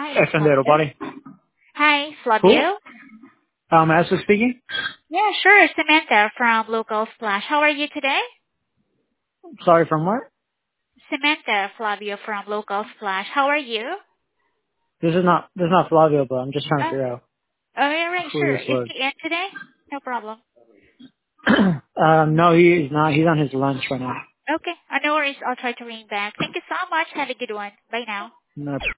Hi, Extendero, Flavio. buddy. Hi, Who? Flavio. Master speaking. Yeah, sure. Samantha from Local Splash. How are you today? Sorry, from where? Samantha, Flavio from Local Splash. How are you? This is not Flavio, but I'm just trying to Oh, figure out oh yeah, right, who sure. this Is was. he in today? No problem. No, he's not. He's on his lunch right now. Okay. No worries. I'll try to ring back. Thank you so much. Have a good one. Bye now. No